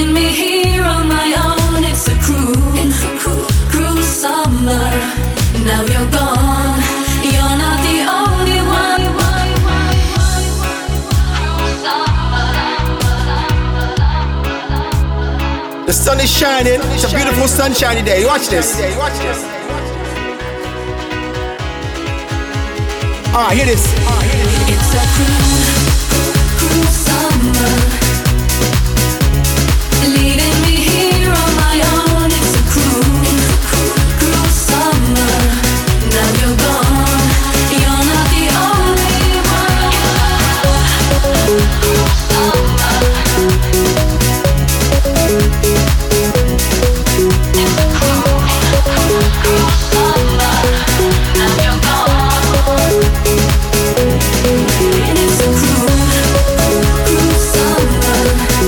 Leaving me here on my own. It's a cruel summer. Now you're gone. You're not the only one. The sun is shining. It's a beautiful sunshiny day. Watch this. Hear this. It's a cruel summer. Leaving me here on my own. It's a cruel summer. Now you're gone. You're not the only one. Cruel summer. It's a cruel summer. Now you're gone. It's a cruel summer.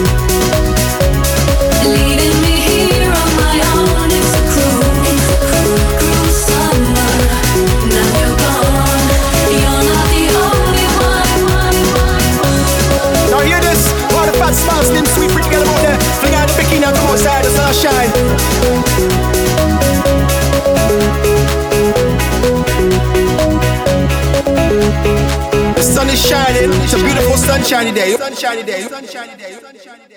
Leaving me here on my own. It's a cruel summer. Now you're gone. You're not the only one. Now hear this. All the fat, small, slim, sweet, pretty girl out there. Fling out the bikini and come outside. The sun shine. The sun is shining. It's a beautiful sunshiny day.